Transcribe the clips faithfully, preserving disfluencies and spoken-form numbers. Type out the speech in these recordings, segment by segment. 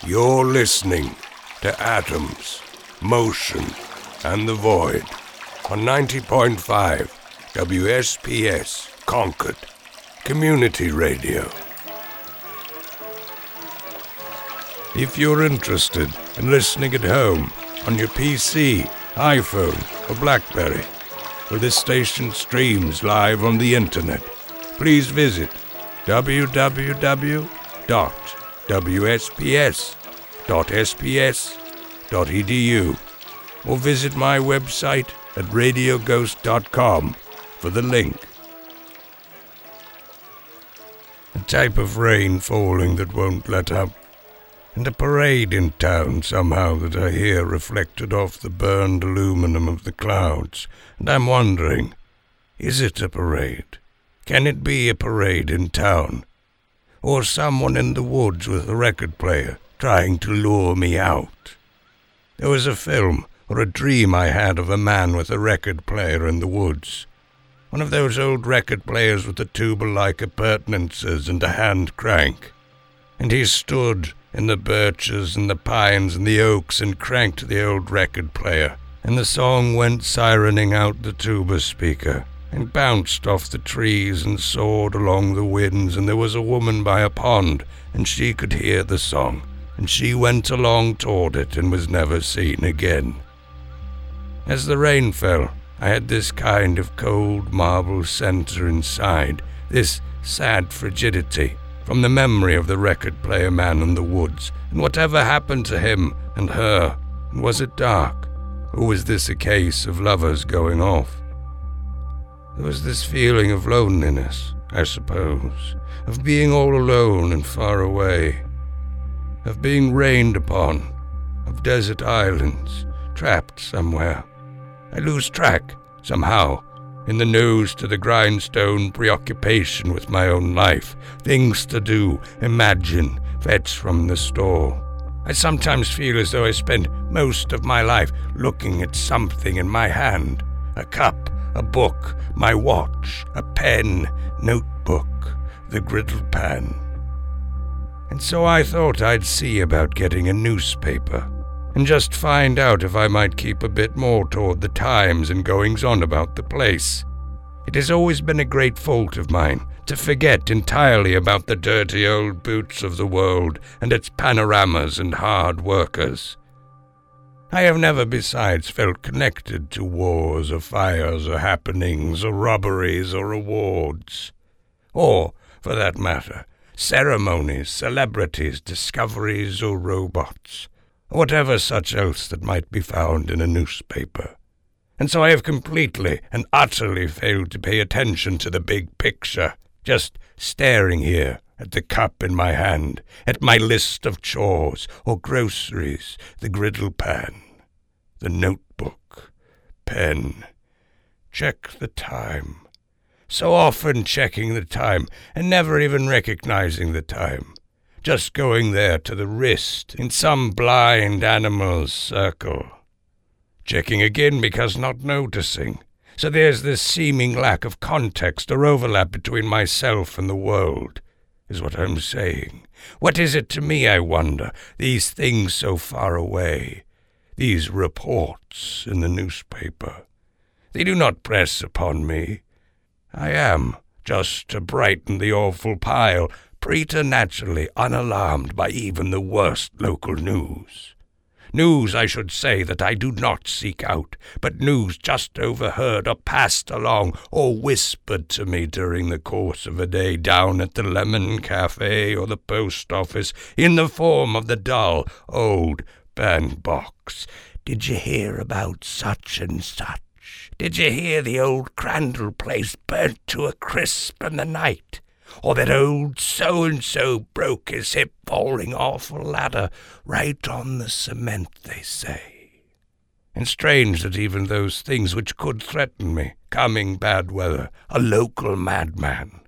You're listening to Atoms, Motion, and the Void on ninety point five W S P S Concord Community Radio. If you're interested in listening at home on your P C, iPhone, or BlackBerry, where this station streams live on the internet, please visit w w w dot w s p s dot s p s dot e d u or visit my website at radio ghost dot com for the link. A type of rain falling that won't let up, and a parade in town somehow that I hear reflected off the burned aluminum of the clouds, and I'm wondering, is it a parade? Can it be a parade in town? Or someone in the woods with a record player trying to lure me out? There was a film or a dream I had of a man with a record player in the woods. One of those old record players with the tuba-like appurtenances and a hand crank. And he stood in the birches and the pines and the oaks and cranked the old record player, and the song went sirening out the tuba speaker, and bounced off the trees and soared along the winds, and there was a woman by a pond, and she could hear the song, and she went along toward it and was never seen again. As the rain fell, I had this kind of cold marble center inside, this sad frigidity, from the memory of the record player man in the woods, and whatever happened to him and her, and was it dark, or was this a case of lovers going off? There was this feeling of loneliness, I suppose, of being all alone and far away, of being rained upon, of desert islands, trapped somewhere. I lose track, somehow, in the nose to the grindstone preoccupation with my own life, things to do, imagine, fetch from the store. I sometimes feel as though I spend most of my life looking at something in my hand, a cup, a book, my watch, a pen, notebook, the griddle pan. And so I thought I'd see about getting a newspaper, and just find out if I might keep a bit more toward the times and goings-on about the place. It has always been a great fault of mine to forget entirely about the dirty old boots of the world and its panoramas and hard workers. I have never besides felt connected to wars or fires or happenings or robberies or awards. Or, for that matter, ceremonies, celebrities, discoveries or robots, or whatever such else that might be found in a newspaper. And so I have completely and utterly failed to pay attention to the big picture, just staring here at the cup in my hand, at my list of chores or groceries, the griddle pan, the notebook, pen. Check the time. So often checking the time and never even recognizing the time. Just going there to the wrist in some blind animal's circle. Checking again because not noticing. So there's this seeming lack of context or overlap between myself and the world, is what I'm saying. What is it to me, I wonder, these things so far away, these reports in the newspaper? They do not press upon me. I am, just to brighten the awful pile, preternaturally unalarmed by even the worst local news. News, I should say, that I do not seek out, but news just overheard or passed along or whispered to me during the course of a day down at the Lemon Cafe or the post office in the form of the dull old bandbox. Did you hear about such and such? Did you hear the old Crandall place burnt to a crisp in the night? Or that old so-and-so broke his hip falling off a ladder right on the cement, they say. And strange that even those things which could threaten me, coming bad weather, a local madman,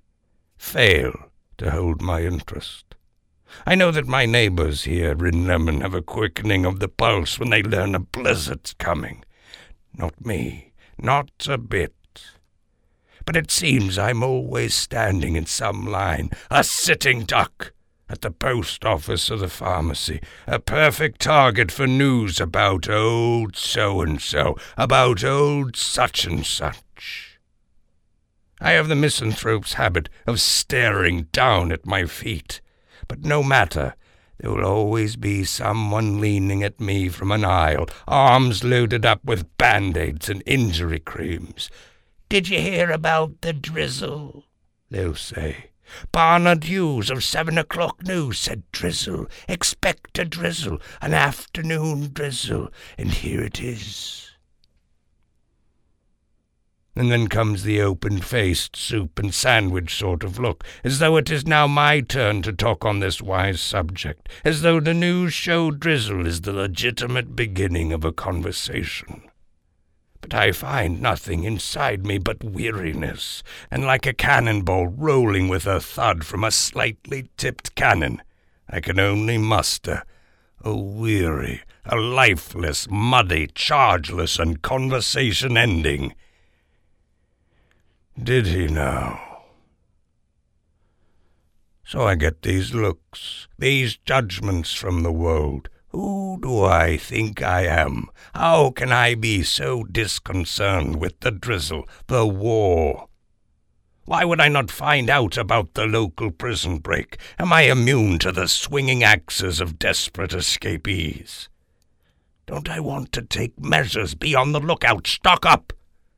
fail to hold my interest. I know that my neighbors here in Lemon have a quickening of the pulse when they learn a blizzard's coming. Not me, not a bit. But it seems I'm always standing in some line, a sitting duck, at the post office or the pharmacy, a perfect target for news about old so-and-so, about old such-and-such. I have the misanthrope's habit of staring down at my feet, but no matter, there will always be someone leaning at me from an aisle, arms loaded up with band-aids and injury creams. "Did you hear about the drizzle?" they'll say. "Barnard Hughes of seven o'clock news said drizzle. Expect a drizzle, an afternoon drizzle, and here it is." And then comes the open-faced soup and sandwich sort of look, as though it is now my turn to talk on this wise subject, as though the news show drizzle is the legitimate beginning of a conversation. But I find nothing inside me but weariness, and like a cannonball rolling with a thud from a slightly tipped cannon, I can only muster a weary, a lifeless, muddy, chargeless, and conversation-ending. Did he now? So I get these looks, these judgments from the world. Who do I think I am? How can I be so disconcerted with the drizzle, the war? Why would I not find out about the local prison break? Am I immune to the swinging axes of desperate escapees? Don't I want to take measures? Be on the lookout. Stock up!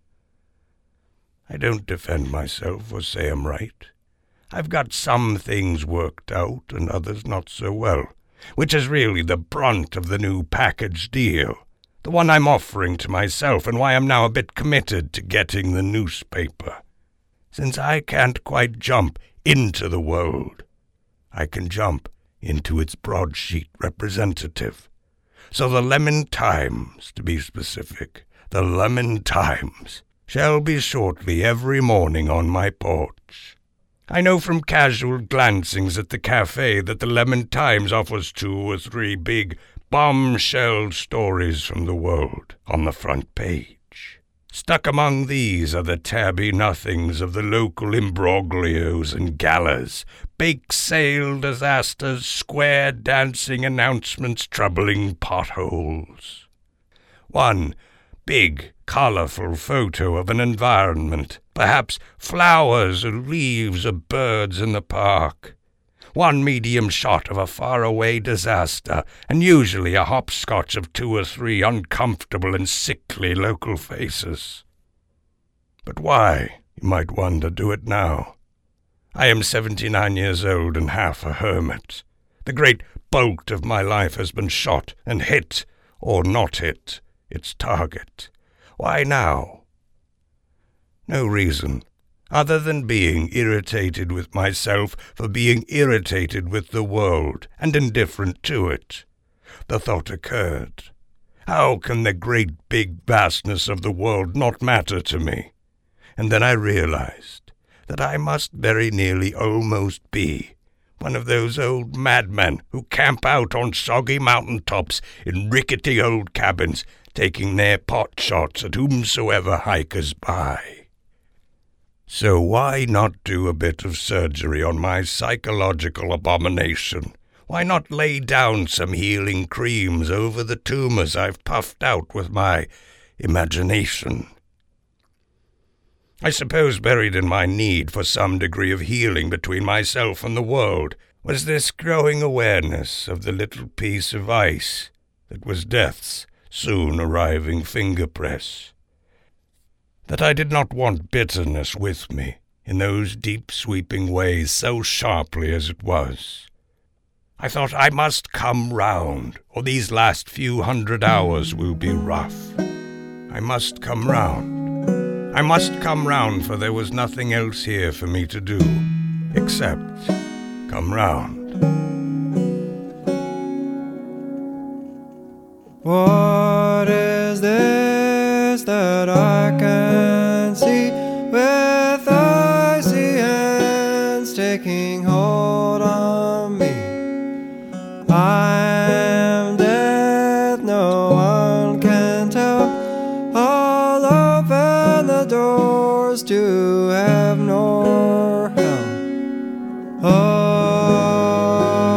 I don't defend myself or say I'm right. I've got some things worked out and others not so well, which is really the brunt of the new package deal, the one I'm offering to myself, and why I'm now a bit committed to getting the newspaper. Since I can't quite jump into the world, I can jump into its broadsheet representative. So the Lemon Times, to be specific, the Lemon Times, shall be shortly every morning on my porch. I know from casual glancings at the cafe that the Lemon Times offers two or three big bombshell stories from the world on the front page. Stuck among these are the tabby nothings of the local imbroglios and galas, bake sale disasters, square dancing announcements troubling potholes. One big, colourful photo of an environment, perhaps flowers or leaves or birds in the park. One medium shot of a faraway disaster, and usually a hopscotch of two or three uncomfortable and sickly local faces. But why, you might wonder, do it now? I am seventy-nine years old and half a hermit. The great bolt of my life has been shot and hit, or not hit, its target. Why now? No reason, other than being irritated with myself for being irritated with the world and indifferent to it. The thought occurred, how can the great big vastness of the world not matter to me? And then I realized that I must very nearly almost be one of those old madmen who camp out on soggy mountain tops in rickety old cabins, taking their pot shots at whomsoever hikers by. So why not do a bit of surgery on my psychological abomination? Why not lay down some healing creams over the tumors I've puffed out with my imagination? I suppose buried in my need for some degree of healing between myself and the world was this growing awareness of the little piece of ice that was death's soon arriving finger press. That I did not want bitterness with me in those deep sweeping ways so sharply as it was. I thought I must come round, or these last few hundred hours will be rough. I must come round. I must come round, for there was nothing else here for me to do, except come round. What is this that I can see, with icy hands taking hold on me? I am death, no one can tell. I'll open the doors to heaven or hell. Oh,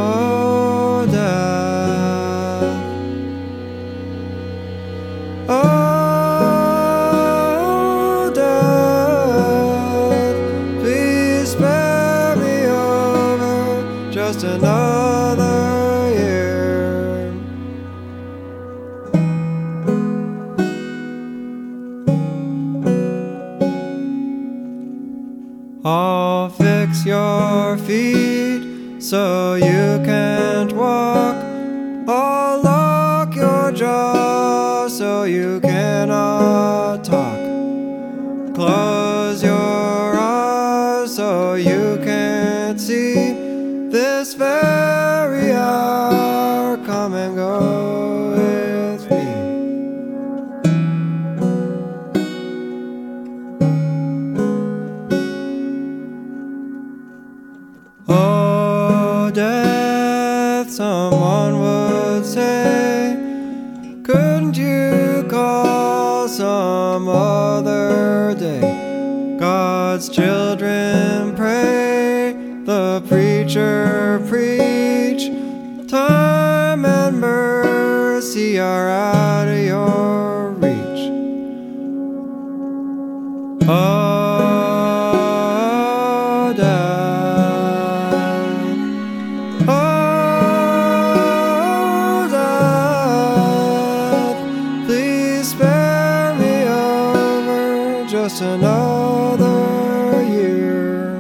just another year. I'll fix your feet so you can't walk. I'll lock your jaw so you cannot talk. Close your eyes so you can't see this very hour. Come and go with me. Oh, death, someone would say, couldn't you call some other day? God's children pray, the preacher preach. Time and mercy are out of your reach. Oh, death. Oh, death. Please spare me over just another year.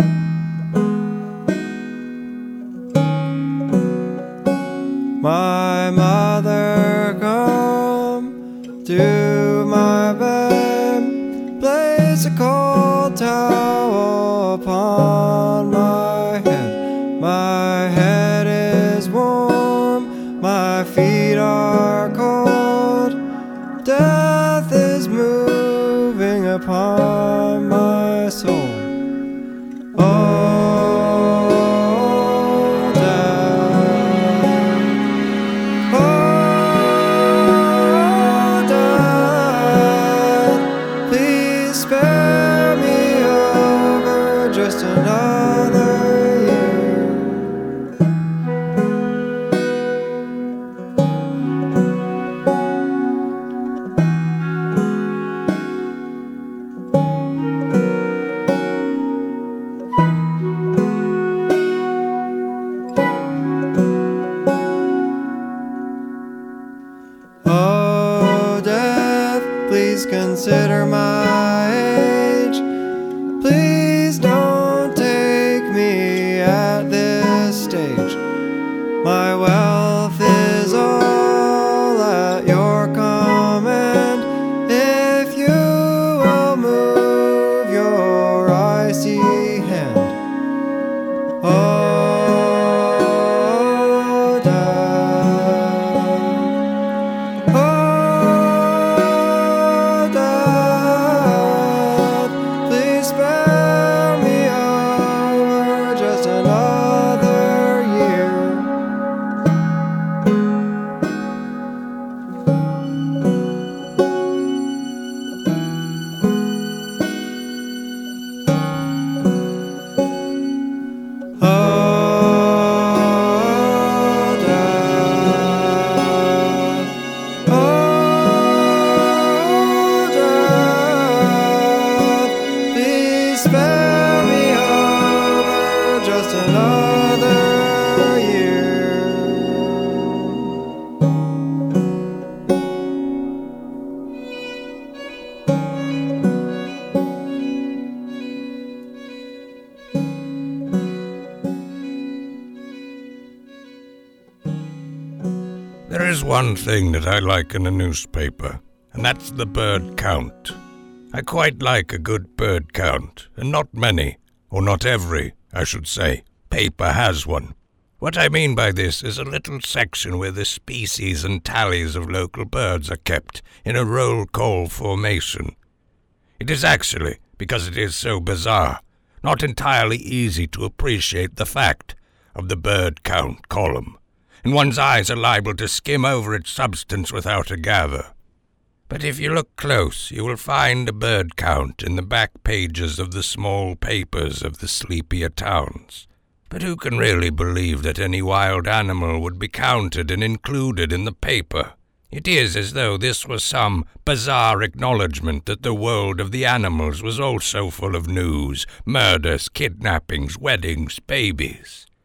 My mother, come to my bed, place a cold towel upon my head. My head is warm, my feet are cold. Death is moving upon my soul. Oh, death. Oh, death. Please spare me over just another year. Oh, death, please consider my age. Please don't take me at this stage. My wealth is all at your command. If you will move your icy hand. Oh, death. Oh, death. Please spare me over just another year. Oh, death. Oh, death. Please spare me over just another year. There is one thing that I like in a newspaper, and that's the bird count. I quite like a good bird count, and not many, or not every, I should say, paper has one. What I mean by this is a little section where the species and tallies of local birds are kept in a roll call formation. It is actually, because it is so bizarre, not entirely easy to appreciate the fact of the bird count column, and one's eyes are liable to skim over its substance without a gather. But if you look close, you will find a bird count in the back pages of the small papers of the sleepier towns. But who can really believe that any wild animal would be counted and included in the paper? It is as though this was some bizarre acknowledgement that the world of the animals was also full of news, murders, kidnappings, weddings, babies.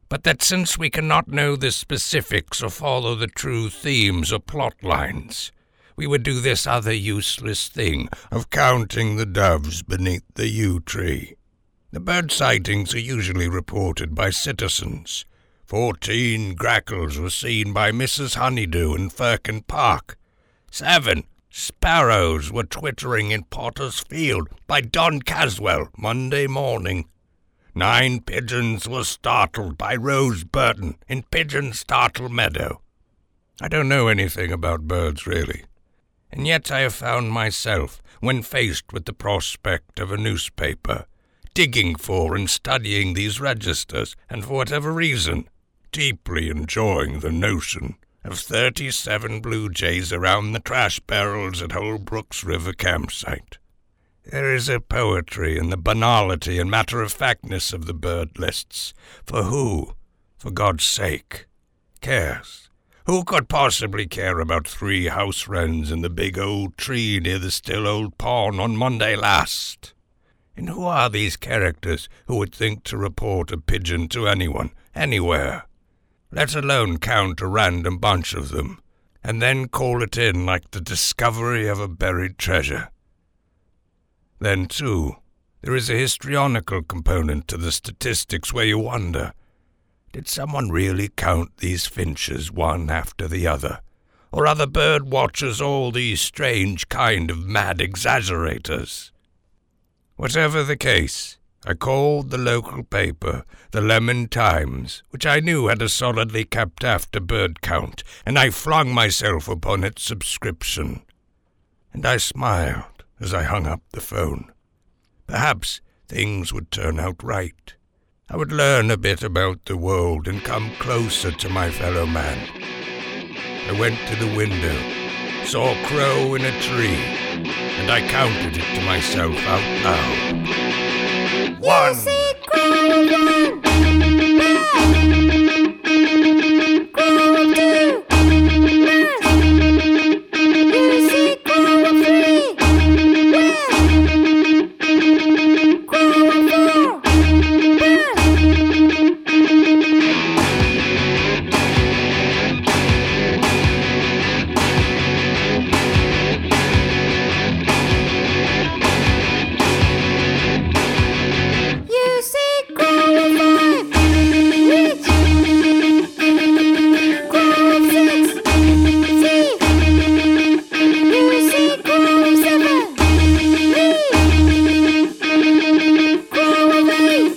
but that since we cannot know the specifics or follow the true themes or plot lines, we would do this other useless thing of counting the doves beneath the yew tree. The bird sightings are usually reported by citizens. Fourteen grackles were seen by Missus Honeydew in Firkin Park. Seven sparrows were twittering in Potter's Field by Don Caswell Monday morning. Nine pigeons were startled by Rose Burton in Pigeon Startle Meadow. I don't know anything about birds, really, and yet I have found myself, when faced with the prospect of a newspaper, digging for and studying these registers, and for whatever reason, deeply enjoying the notion of thirty-seven blue jays around the trash barrels at Holbrook's River campsite. There is a poetry in the banality and matter-of-factness of the bird lists. For who, for God's sake, cares? Who could possibly care about three house wrens in the big old tree near the still old pond on Monday last? And who are these characters who would think to report a pigeon to anyone, anywhere, let alone count a random bunch of them, and then call it in like the discovery of a buried treasure? Then, too, there is a histrionical component to the statistics where you wonder, did someone really count these finches one after the other? Or are the bird watchers all these strange kind of mad exaggerators? Whatever the case, I called the local paper, the Lemon Times, which I knew had a solidly kept after bird count, and I flung myself upon its subscription. And I smiled as I hung up the phone. Perhaps things would turn out right. I would learn a bit about the world and come closer to my fellow man. I went to the window, saw a crow in a tree, and I counted it to myself out loud. One! You see crow one, one. Crow two, one. You see crow three, one. Crow four, one. You see crow five, which? Crow six, see. You see crow seven, three. Crow eight,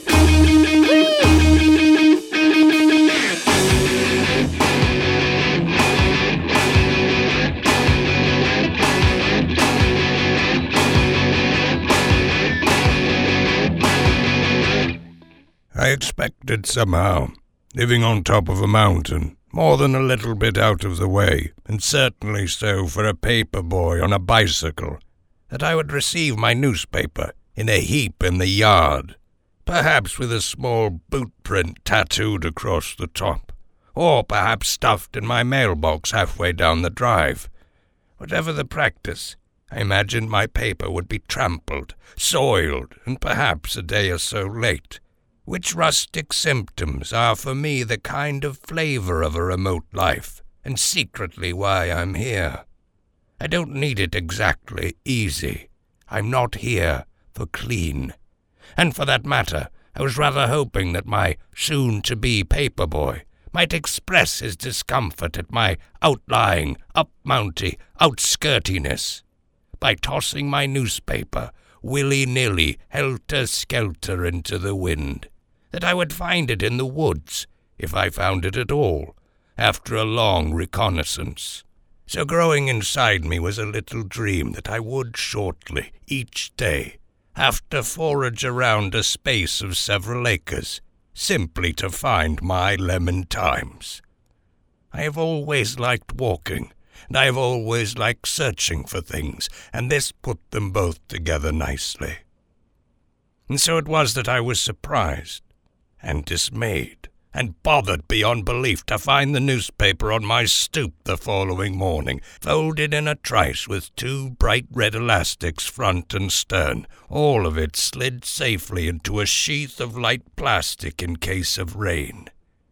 I expected somehow, living on top of a mountain, more than a little bit out of the way, and certainly so for a paper boy on a bicycle, that I would receive my newspaper in a heap in the yard, perhaps with a small boot print tattooed across the top, or perhaps stuffed in my mailbox halfway down the drive. Whatever the practice, I imagined my paper would be trampled, soiled, and perhaps a day or so late, which rustic symptoms are for me the kind of flavor of a remote life, and secretly why I'm here. I don't need it exactly easy. I'm not here for clean. And for that matter, I was rather hoping that my soon-to-be paper boy might express his discomfort at my outlying, up-mounty, outskirtiness by tossing my newspaper willy-nilly, helter-skelter into the wind, that I would find it in the woods, if I found it at all, after a long reconnaissance. So growing inside me was a little dream that I would shortly, each day, have to forage around a space of several acres, simply to find my Lemon Times. I have always liked walking, and I have always liked searching for things, and this put them both together nicely. And so it was that I was surprised, and dismayed, and bothered beyond belief to find the newspaper on my stoop the following morning, folded in a trice with two bright red elastics front and stern, all of it slid safely into a sheath of light plastic in case of rain.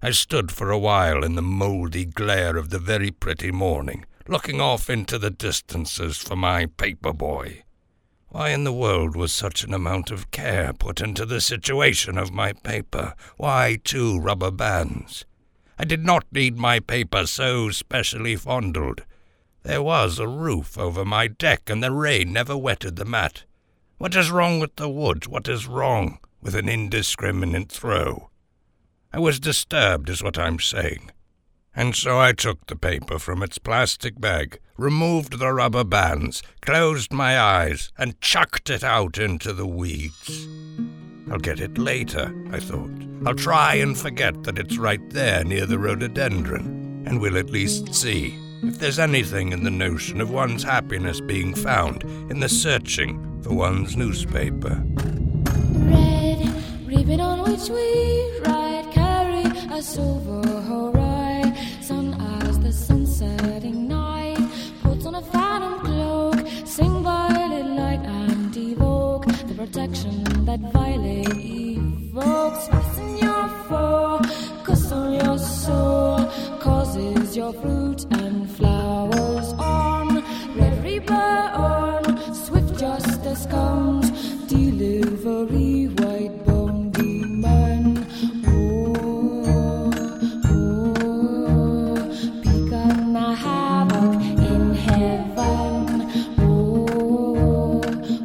I stood for a while in the mouldy glare of the very pretty morning, looking off into the distances for my paper boy. Why in the world was such an amount of care put into the situation of my paper? Why two rubber bands? I did not need my paper so specially fondled. There was a roof over my deck, and the rain never wetted the mat. What is wrong with the wood? What is wrong with an indiscriminate throw? I was disturbed, is what I'm saying. And so I took the paper from its plastic bag, removed the rubber bands, closed my eyes, and chucked it out into the weeds. I'll get it later, I thought. I'll try and forget that it's right there near the rhododendron, and we'll at least see if there's anything in the notion of one's happiness being found in the searching for one's newspaper. Red ribbon on which we ride, carry us over horizon as the sun setting night puts on a phantom cloak, sing violet light and evoke the protection that violet evokes. Fasten your focus on your soul, causes your fruit and flowers on. Red ribbon, swift justice comes, delivery, white bone demon. Oh, oh, begun a havoc in heaven. Oh,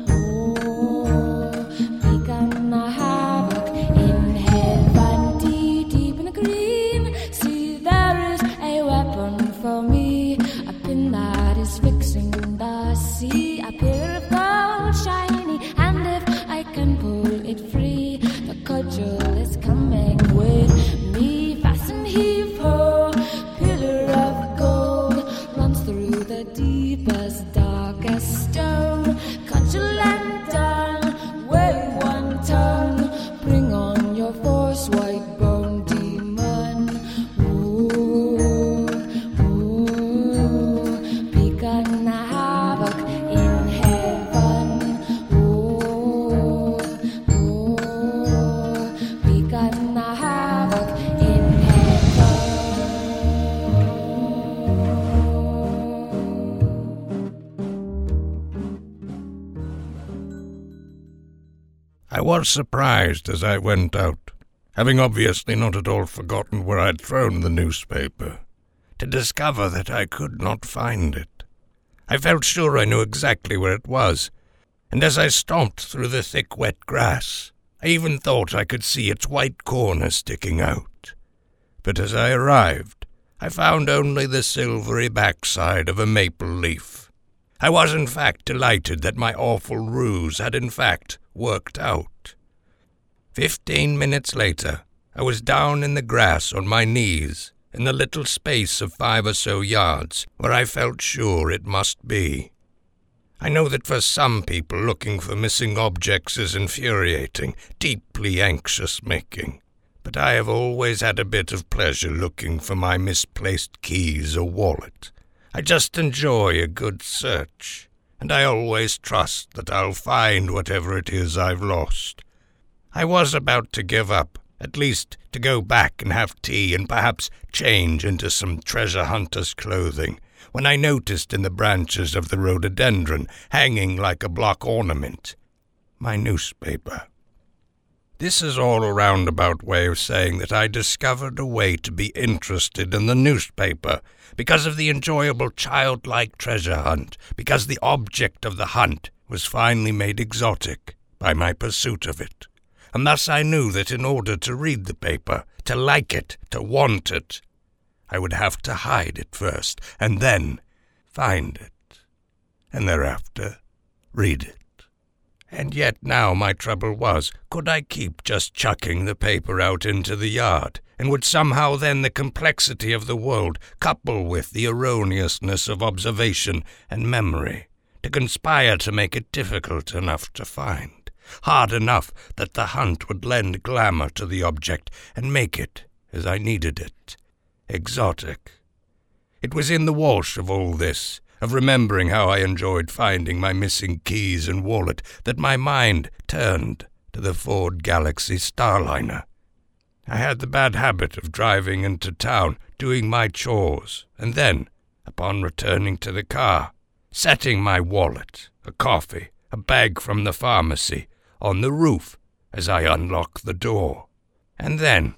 oh, begun a havoc in heaven. Deep, deep in the green, see there is a weapon for me, a pin that is fixing the sea, a pillar of gold shiny, and if I can pull it free, the cudgel is coming with me. Fasten, heave ho, pillar of gold runs through the deepest, darkest stone. Cudgel and done, weigh one ton, bring on your force, white bone demon. Ooh, ooh, begun a havoc in heaven. Ooh, ooh, begun a havoc in heaven. I was surprised as I went out, having obviously not at all forgotten where I'd thrown the newspaper, to discover that I could not find it. I felt sure I knew exactly where it was, and as I stomped through the thick wet grass, I even thought I could see its white corner sticking out. But as I arrived, I found only the silvery backside of a maple leaf. I was in fact delighted that my awful ruse had in fact worked out. Fifteen minutes later, I was down in the grass on my knees, in the little space of five or so yards where I felt sure it must be. I know that for some people looking for missing objects is infuriating, deeply anxious-making, but I have always had a bit of pleasure looking for my misplaced keys or wallet. I just enjoy a good search, and I always trust that I'll find whatever it is I've lost. I was about to give up, at least to go back and have tea and perhaps change into some treasure hunter's clothing, when I noticed in the branches of the rhododendron, hanging like a block ornament, my newspaper. This is all a roundabout way of saying that I discovered a way to be interested in the newspaper because of the enjoyable childlike treasure hunt, because the object of the hunt was finally made exotic by my pursuit of it. And thus I knew that in order to read the paper, to like it, to want it, I would have to hide it first, and then find it, and thereafter read it. And yet now my trouble was, could I keep just chucking the paper out into the yard, and would somehow then the complexity of the world couple with the erroneousness of observation and memory, to conspire to make it difficult enough to find, hard enough that the hunt would lend glamour to the object and make it, as I needed it, exotic? It was in the wash of all this, of remembering how I enjoyed finding my missing keys and wallet, that my mind turned to the Ford Galaxy Starliner. I had the bad habit of driving into town, doing my chores, and then, upon returning to the car, setting my wallet, a coffee, a bag from the pharmacy, on the roof as I unlock the door, and then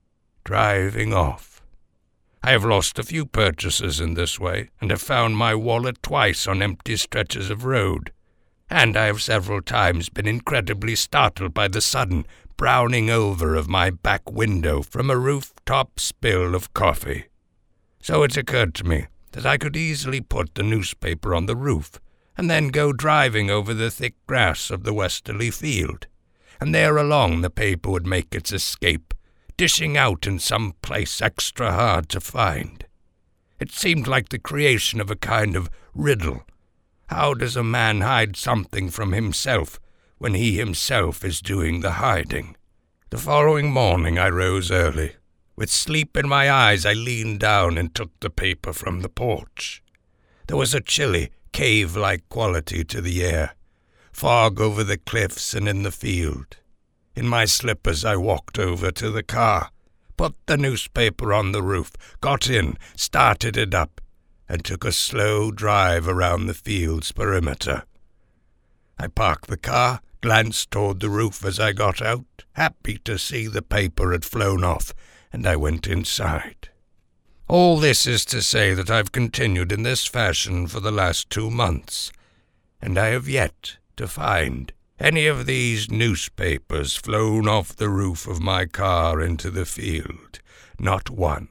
driving off. I have lost a few purchases in this way, and have found my wallet twice on empty stretches of road, and I have several times been incredibly startled by the sudden browning over of my back window from a rooftop spill of coffee. So it occurred to me that I could easily put the newspaper on the roof, and then go driving over the thick grass of the westerly field, and there along the paper would make its escape, dishing out in some place extra hard to find. It seemed like the creation of a kind of riddle. How does a man hide something from himself when he himself is doing the hiding? The following morning I rose early. With sleep in my eyes I leaned down and took the paper from the porch. There was a chilly, cave-like quality to the air, fog over the cliffs and in the field. In my slippers I walked over to the car, put the newspaper on the roof, got in, started it up, and took a slow drive around the field's perimeter. I parked the car, glanced toward the roof as I got out, happy to see the paper had flown off, and I went inside. All this is to say that I've continued in this fashion for the last two months, and I have yet to find any of these newspapers flown off the roof of my car into the field. Not one.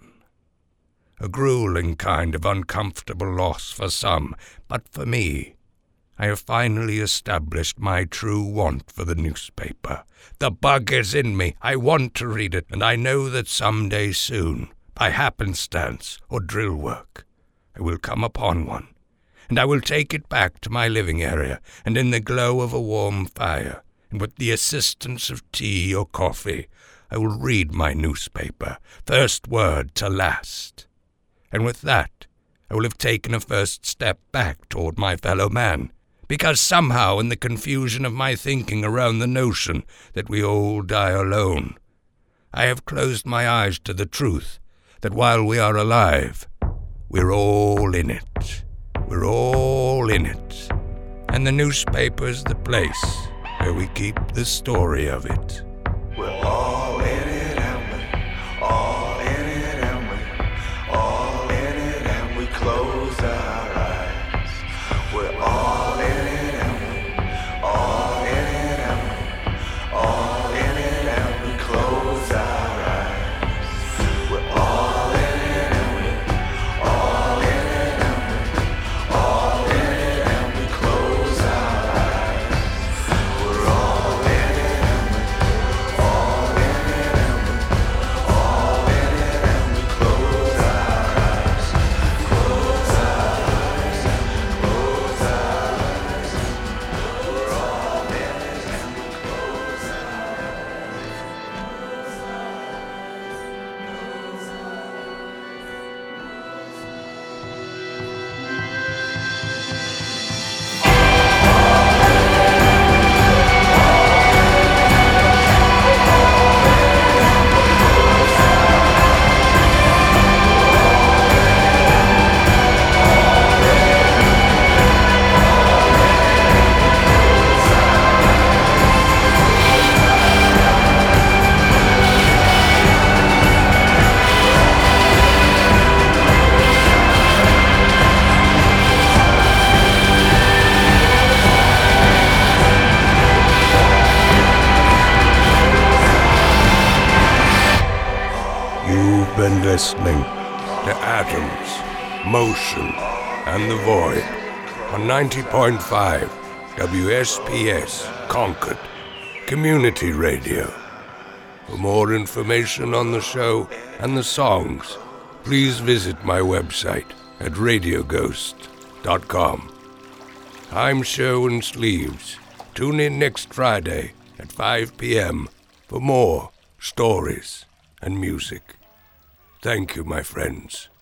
A grueling kind of uncomfortable loss for some, but for me, I have finally established my true want for the newspaper. The bug is in me. I want to read it, and I know that some day soon, by happenstance or drill work, I will come upon one, and I will take it back to my living area, and in the glow of a warm fire, and with the assistance of tea or coffee, I will read my newspaper, first word to last. And with that, I will have taken a first step back toward my fellow man, because somehow in the confusion of my thinking around the notion that we all die alone, I have closed my eyes to the truth that while we are alive, we're all in it. We're all in it. And the newspaper's the place where we keep the story of it. We're all in it, and we all in it, and we all in it, and we close our eyes. We're all in it, and we all in it, and we all in it, and we close our eyes. We're all in it, and we all in it, and we all in it, and we close our eyes. We're all in it, and we all in it, and we all in it, and we close our eyes. Close our eyes, close our eyes. We're all in it, and we close our You've been listening to Atoms, Motion, and the Void on ninety point five W S P S Concord Community Radio. For more information on the show and the songs, please visit my website at radio ghost dot com. I'm Sherwin Sleeves. Tune in next Friday at five p.m. for more stories and music. Thank you, my friends.